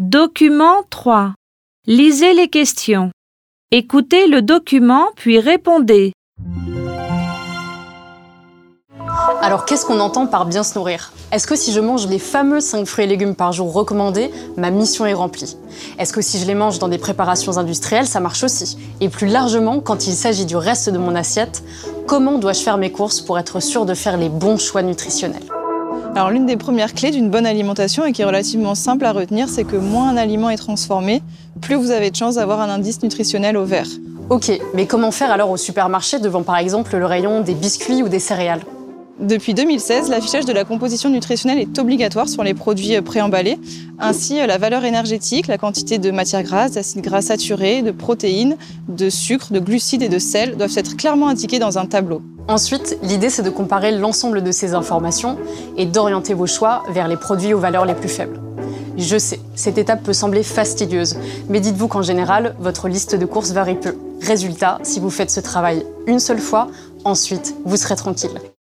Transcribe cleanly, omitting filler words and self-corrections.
Document 3. Lisez les questions. Écoutez le document puis répondez. Alors qu'est-ce qu'on entend par bien se nourrir? Est-ce que si je mange les fameux 5 fruits et légumes par jour recommandés, ma mission est remplie? Est-ce que si je les mange dans des préparations industrielles, ça marche aussi? Et plus largement, quand il s'agit du reste de mon assiette, comment dois-je faire mes courses pour être sûr de faire les bons choix nutritionnels? Alors l'une des premières clés d'une bonne alimentation et qui est relativement simple à retenir, c'est que moins un aliment est transformé, plus vous avez de chances d'avoir un indice nutritionnel au vert. Ok, mais comment faire alors au supermarché devant par exemple le rayon des biscuits ou des céréales? Depuis 2016, l'affichage de la composition nutritionnelle est obligatoire sur les produits préemballés. Ainsi, la valeur énergétique, la quantité de matières grasses, d'acides gras saturés, de protéines, de sucre, de glucides et de sel doivent être clairement indiqués dans un tableau. Ensuite, l'idée c'est de comparer l'ensemble de ces informations et d'orienter vos choix vers les produits aux valeurs les plus faibles. Je sais, cette étape peut sembler fastidieuse, mais dites-vous qu'en général, votre liste de courses varie peu. Résultat, si vous faites ce travail une seule fois, ensuite, vous serez tranquille.